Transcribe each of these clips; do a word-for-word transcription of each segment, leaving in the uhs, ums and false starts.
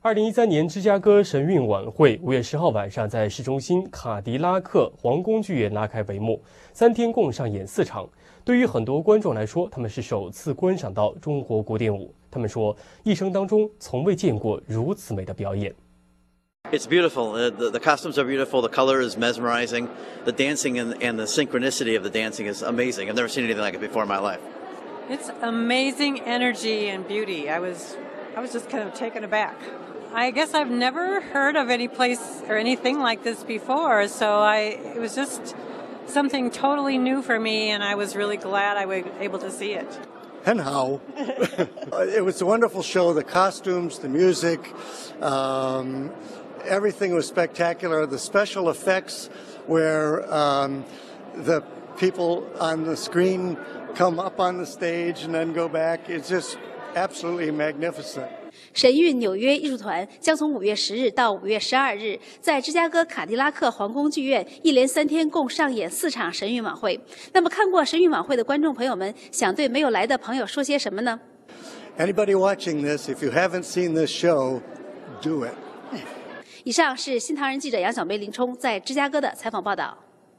二零一三年芝加哥神韵晚会五月十号晚上在市中心卡迪拉克皇宫剧院拉开帷幕，三天共上演四场。对于很多观众来说，他们是首次观赏到中国古典舞。他们说，一生当中从未见过如此美的表演。 It's beautiful. Uh, the, the costumes are beautiful. The color is mesmerizing. The dancing and, and the synchronicity of the dancing is amazing. I've never seen anything like it before in my life. It's amazing energy and beauty. I was, I was just kind of taken aback. I guess I've never heard of any place or anything like this before, so I, it was just something totally new for me, and I was really glad I was able to see it. 很好. It was a wonderful show. The costumes, the music, um, everything was spectacular. The special effects where um, the people on the screen come up on the stage and then go back. It's just absolutely magnificent. 神韵纽约艺术团将从五月十日到五月十二日，在芝加哥卡迪拉克皇宫剧院一连三天共上演四场神韵晚会。那么，看过神韵晚会的观众朋友们，想对没有来的朋友说些什么呢？ Anybody watching this, if you haven't seen this show, do it. 以上是新唐人记者杨小梅、林冲在芝加哥的采访报道。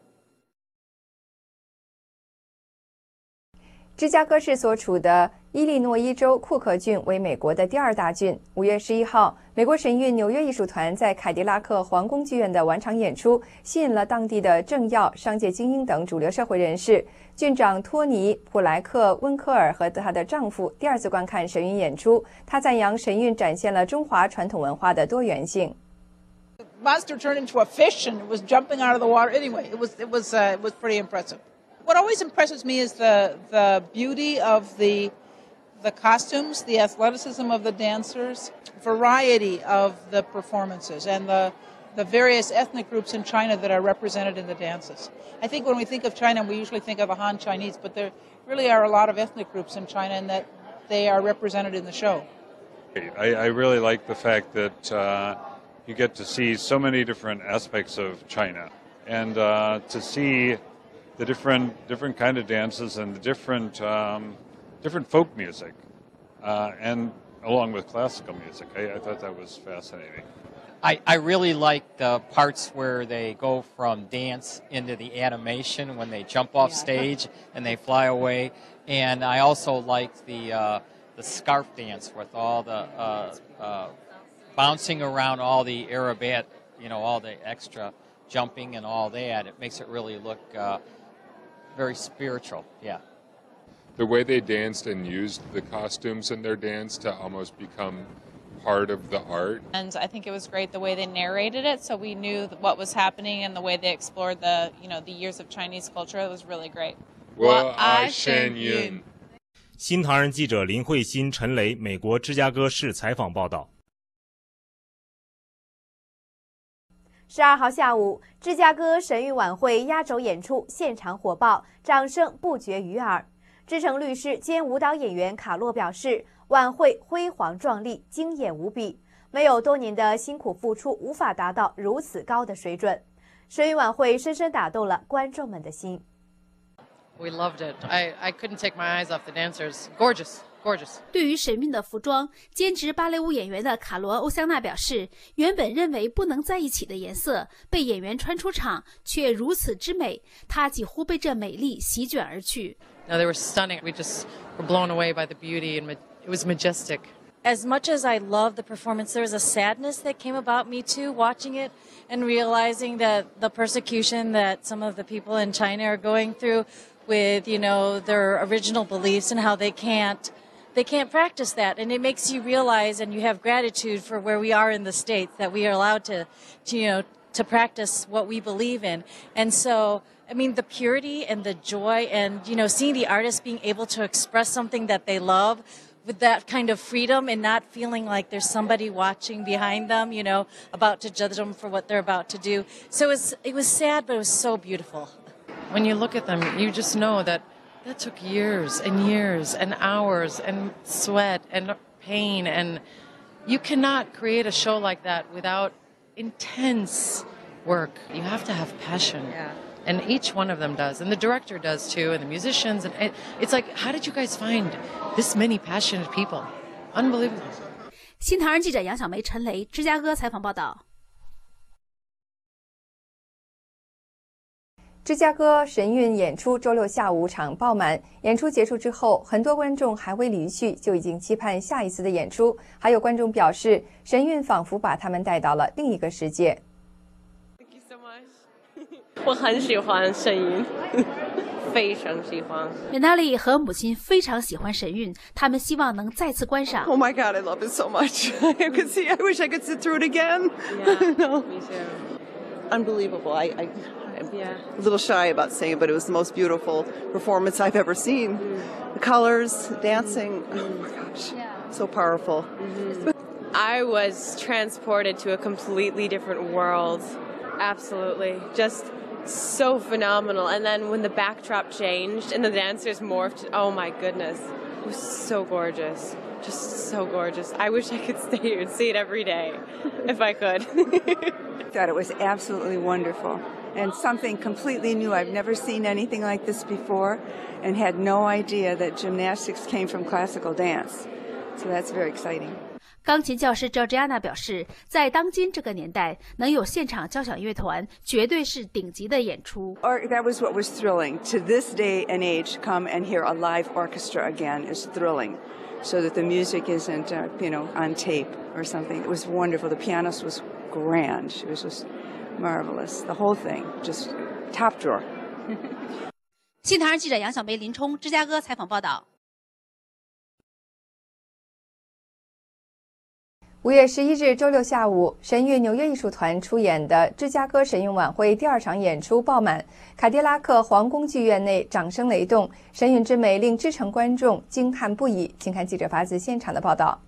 芝加哥市所处的伊利诺伊州库克郡为美国的第二大郡。五月十一号，美国神韵纽约艺术团在凯迪拉克皇宫剧院的晚场演出，吸引了当地的政要、商界精英等主流社会人士。郡长托尼·普莱克温科尔和她的丈夫第二次观看神韵演出，他赞扬神韵展现了中华传统文化的多元性。 Monster turned into a fish and it was jumping out of the water. Anyway, it was it was uh, it was pretty impressive. What always impresses me is the the beauty of the the costumes, the athleticism of the dancers, variety of the performances, and the the various ethnic groups in China that are represented in the dances. I think when we think of China, we usually think of the Han Chinese, but there really are a lot of ethnic groups in China, and that they are represented in the show. I, I really like the fact that uh, you get to see so many different aspects of China, and uh, to see the different different kind of dances and the different um, different folk music, uh, and along with classical music. I, I thought that was fascinating. I, I really like the parts where they go from dance into the animation when they jump off stage and they fly away, and I also like the uh, the scarf dance with all the uh, uh, bouncing around all the aerobat, you know, all the extra jumping and all that. It makes it really look uh, very spiritual, yeah. The way they danced and used the costumes in their dance to almost become part of the art. And I think it was great the way they narrated it, so we knew what was happening, and the way they explored the, you know, the years of Chinese culture. It was really great. 我爱神韵。 新唐人记者林慧欣、陈雷，美国芝加哥市采访报道。 十二号下午，芝加哥神韵晚会压轴演出现场火爆，掌声不绝于耳。资深律师兼舞蹈演员卡洛表示，晚会辉煌壮丽，惊艳无比，没有多年的辛苦付出，无法达到如此高的水准。神韵晚会深深打动了观众们的心。 We loved it. I I couldn't take my eyes off the dancers. Gorgeous. Gorgeous. 对于神韵的服装，兼职芭蕾舞演员的卡罗·欧香娜表示，原本认为不能在一起的颜色，被演员穿出场，却如此之美，她几乎被这美丽席卷而去。 No, they were stunning. We just were blown away by the beauty, and it was majestic. As much as I loved the performance, there was a sadness that came about me too, watching it and realizing that the persecution that some of the people in China are going through with, you know, their original beliefs and how they can't they can't practice that. And it makes you realize, and you have gratitude for where we are in the States, that we are allowed to, to you know, to practice what we believe in. And so, I mean, the purity and the joy and, you know, seeing the artists being able to express something that they love with that kind of freedom and not feeling like there's somebody watching behind them, you know, about to judge them for what they're about to do. So it was, it was sad, but it was so beautiful. When you look at them, you just know that that took years and years and hours and sweat and pain. And you cannot create a show like that without intense work. You have to have passion. Yeah. And each one of them does. And the director does too, and the musicians. And it's like, how did you guys find this many passionate people? Unbelievable. 新唐人记者杨小梅、陈雷，芝加哥采访报道。 芝加哥神韵演出周六下午场爆满，演出结束之后，很多观众还未离去，就已经期盼下一次的演出。还有观众表示，神韵仿佛把他们带到了另一个世界。 我很喜欢神韵，非常喜欢。 美娜丽和母亲非常喜欢神韵，他们希望能再次观赏。 Oh my God, I love it so much. I could see. I wish I could sit through it again. Yeah, no. Me too. Unbelievable. I, I, I'm yeah. a little shy about saying it, but it was the most beautiful performance I've ever seen. Mm. The colors, dancing. Mm. Oh my gosh, yeah. So powerful. Mm-hmm. I was transported to a completely different world. Absolutely, just so phenomenal. And then when the backdrop changed and the dancers morphed, oh my goodness, it was so gorgeous. Just so gorgeous. I wish I could stay here and see it every day, if I could. I thought it was absolutely wonderful and something completely new. I've never seen anything like this before and had no idea that gymnastics came from classical dance. So that's very exciting. 钢琴教师 Georgiana 表示，在当今这个年代，能有现场交响乐团，绝对是顶级的演出。 Or that was what was thrilling. To this day and age, come and hear a live orchestra again is thrilling, so that the music isn't, uh, you know, on tape or something. It was wonderful. The pianist was grand. It was just marvelous. The whole thing, just top drawer. 新唐人记者杨小梅、林冲，芝加哥采访报道。 五月十一日周六下午，神韵纽约艺术团出演的芝加哥神韵晚会第二场演出爆满，凯迪拉克皇宫剧院内掌声雷动，神韵之美令之城观众惊叹不已。请看记者发自现场的报道。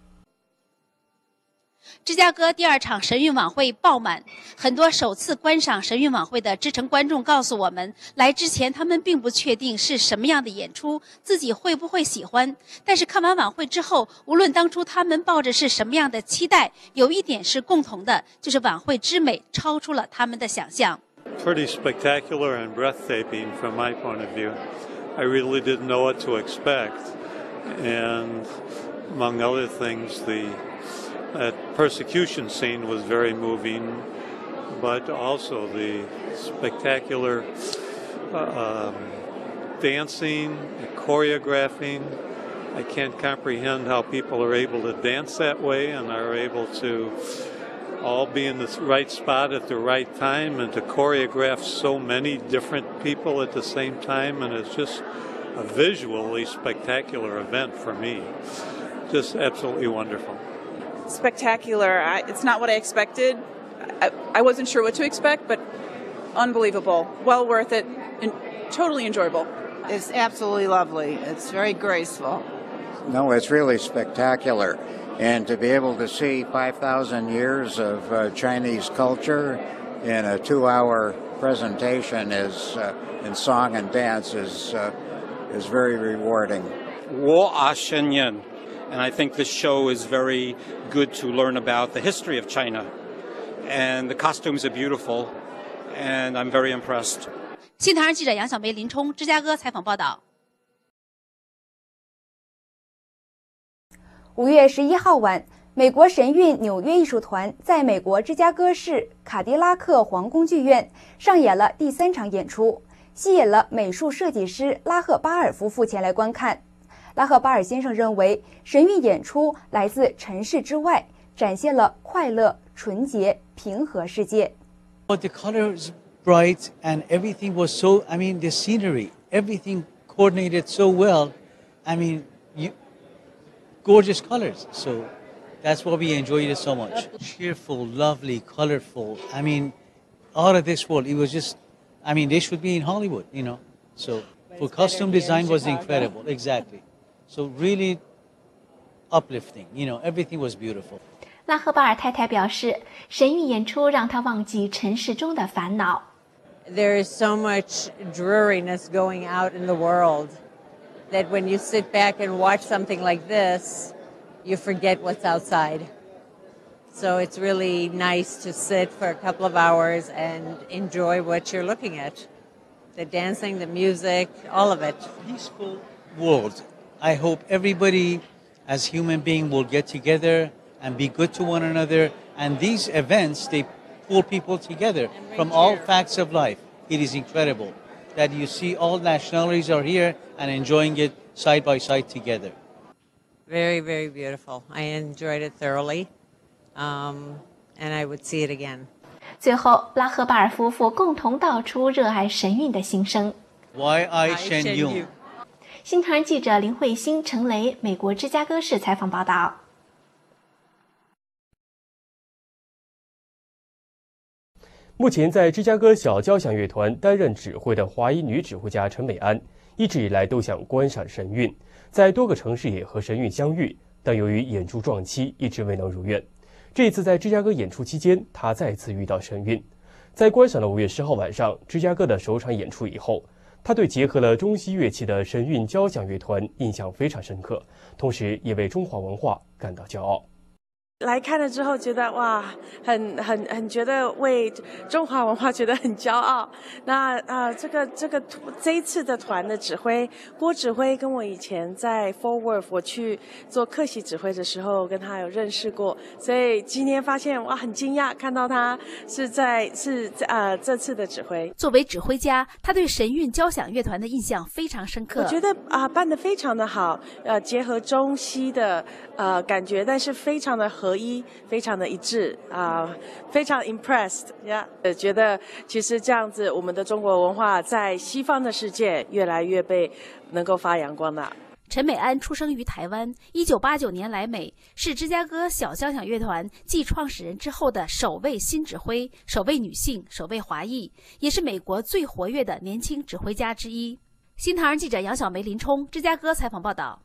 芝加哥第二场神韵晚会爆满，很多首次观赏神韵晚会的知城观众告诉我们，来之前他们并不确定是什么样的演出，自己会不会喜欢。但是看完晚会之后，无论当初他们抱着是什么样的期待，有一点是共同的，就是晚会之美超出了他们的想象。 Pretty spectacular and breathtaking from my point of view. I really didn't know what to expect, and among other things, the That persecution scene was very moving, but also the spectacular uh, um, dancing, the choreographing. I can't comprehend how people are able to dance that way and are able to all be in the right spot at the right time and to choreograph so many different people at the same time. And it's just a visually spectacular event for me. Just absolutely wonderful. Spectacular. I, it's not what I expected. I, I wasn't sure what to expect, but unbelievable. Well worth it and totally enjoyable. It's absolutely lovely. It's very graceful. No, it's really spectacular. And to be able to see five thousand years of uh, Chinese culture in a two-hour presentation is, uh, in song and dance is, uh, is very rewarding. 我爱神韵. And I think this show is very good to learn about the history of China. And the costumes are beautiful, and I'm very impressed. 新唐人记者杨小梅、林冲，芝加哥采访报道。 五月十一号晚，美国神韵纽约艺术团在美国芝加哥市卡迪拉克皇宫剧院上演了第三场演出，吸引了美术设计师拉赫巴尔夫妇前来观看。拉赫巴尔先生认为，神韵演出来自尘世之外，展现了快乐、纯洁、平和世界。 The colors bright and everything was so. I mean, the scenery, everything coordinated so well. I mean, you, gorgeous colors. So that's why we enjoyed it so much. Cheerful, lovely, colorful. I mean, out of this world. It was just. I mean, they should be in Hollywood, you know. So for costume design was incredible. Exactly. So really uplifting, you know, everything was beautiful. 拉赫巴尔太太表示，神韵演出让她忘记尘世中的烦恼。 There is so much dreariness going out in the world that when you sit back and watch something like this, you forget what's outside. So it's really nice to sit for a couple of hours and enjoy what you're looking at. The dancing, the music, all of it. Peaceful world. I hope everybody, as human being, will get together and be good to one another. And these events, they pull people together from all facts of life. It is incredible that you see all nationalities are here and enjoying it side by side together. Very, very beautiful. I enjoyed it thoroughly, um, and I would see it again. 最后，拉赫巴尔夫妇共同道出热爱神韵的心声。 Why I send you？ 新唐人记者林慧欣、陈雷，美国芝加哥市采访报道。 目前在芝加哥小交响乐团担任指挥的华裔女指挥家陈美安，一直以来都想观赏神韵，在多个城市也和神韵相遇，但由于演出撞期，一直未能如愿。这一次在芝加哥演出期间，她再次遇到神韵。在观赏了五月十号晚上芝加哥的首场演出以后，她对结合了中西乐器的神韵交响乐团印象非常深刻，同时也为中华文化感到骄傲。 来看了之后，觉得哇，很很很觉得为中华文化觉得很骄傲。那啊、呃，这个这个这一次的团的指挥郭指挥，跟我以前在 Fort Worth 我去做客席指挥的时候，跟他有认识过，所以今天发现哇，很惊讶看到他是在是啊、呃、这次的指挥。 作为指挥家，他对神韵交响乐团的印象非常深刻。 我觉得啊、呃、办得非常的好，呃，结合中西的呃感觉，但是非常的合。合一，非常的一致啊、呃，非常 impressed 呀、yeah ，觉得其实这样子，我们的中国文化在西方的世界越来越被能够发扬光大。 陈美安出生于台湾，一九八九年来美，是芝加哥小交响乐团继创始人之后的首位新指挥，首位女性，首位华裔，也是美国最活跃的年轻指挥家之一。新唐人记者杨小梅、林冲，芝加哥采访报道。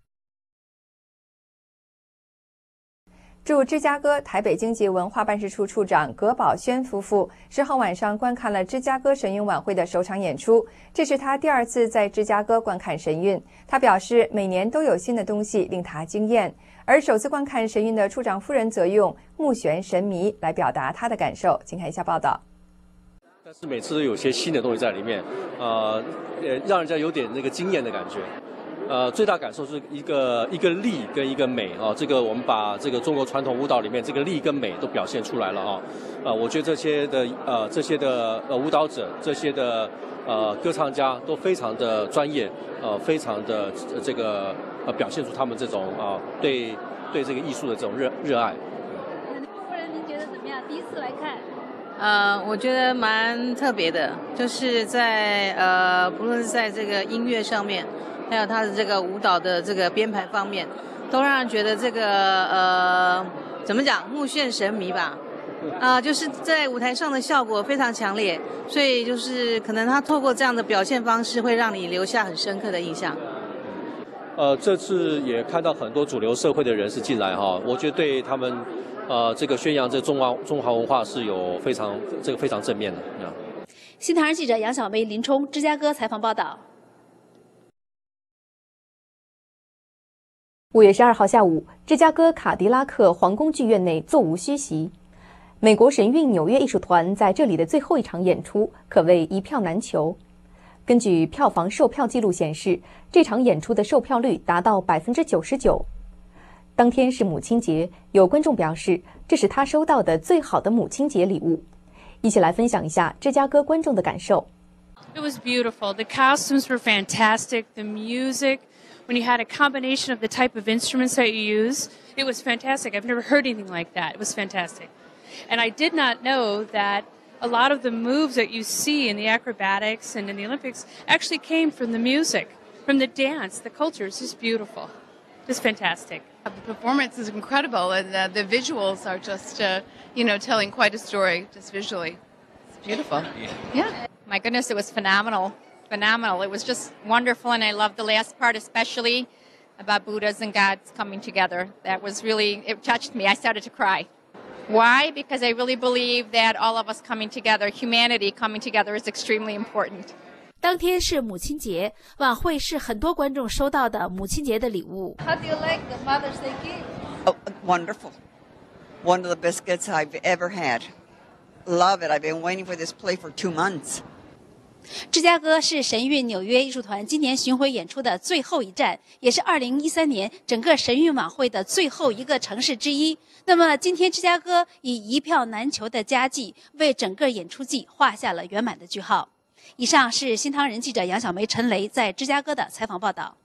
驻芝加哥台北经济文化办事处处长葛宝轩夫妇十号晚上观看了芝加哥神韵晚会的首场演出，这是他第二次在芝加哥观看神韵。他表示，每年都有新的东西令他惊艳，而首次观看神韵的处长夫人则用目眩神迷来表达他的感受。请看一下报道。 但是每次都有些新的东西在里面，呃，让人家有点那个惊艳的感觉。呃，最大感受是一个一个力跟一个美啊，这个我们把这个中国传统舞蹈里面这个力跟美都表现出来了啊。呃，我觉得这些的呃这些的呃舞蹈者，这些的呃歌唱家都非常的专业，呃，非常的这个呃表现出他们这种啊、呃、对对这个艺术的这种热热爱。 夫人，您觉得怎么样？第一次来看？ 呃，我觉得蛮特别的，就是在呃，不论是在这个音乐上面，还有他的这个舞蹈的这个编排方面，都让人觉得这个呃，怎么讲，目眩神迷吧。啊、呃，就是在舞台上的效果非常强烈，所以就是可能他透过这样的表现方式，会让你留下很深刻的印象。 呃，这次也看到很多主流社会的人士进来哈，我觉得对他们呃这个宣扬这中华中华文化是有非常这个非常正面的。 新唐人记者杨小梅、林冲，芝加哥采访报道。 五月十二号下午，芝加哥卡迪拉克皇宫剧院内座无虚席。美国神韵纽约艺术团在这里的最后一场演出可谓一票难求。根据票房售票记录显示，这场演出的售票率达到百分之九十九。当天是母亲节，有观众表示这是他收到的最好的母亲节礼物。一起来分享一下芝加哥观众的感受。 It was beautiful. The costumes were fantastic. The music, when you had a combination of the type of instruments that you use, it was fantastic. I've never heard anything like that. It was fantastic. And I did not know that a lot of the moves that you see in the acrobatics and in the Olympics actually came from the music, from the dance, the culture. It's just beautiful. It's fantastic. The performance is incredible, and uh, the visuals are just, uh, you know, telling quite a story, just visually. It's beautiful. Yeah. My goodness, it was phenomenal. Phenomenal. It was just wonderful, and I loved the last part especially about Buddhas and gods coming together. That was really, it touched me. I started to cry. Why? Because I really believe that all of us coming together, humanity coming together is extremely important. 当天是母亲节，晚会是很多观众收到的母亲节的礼物。 How do you like the Mother's Day gift? Oh, wonderful. One of the best gifts I've ever had. Love it. I've been waiting for this play for two months. 芝加哥是神韵纽约艺术团今年巡回演出的最后一站，也是二零一三年整个神韵晚会的最后一个城市之一。那么今天芝加哥以一票难求的佳绩，为整个演出季画下了圆满的句号。以上是新唐人记者杨小梅、陈雷在芝加哥的采访报道。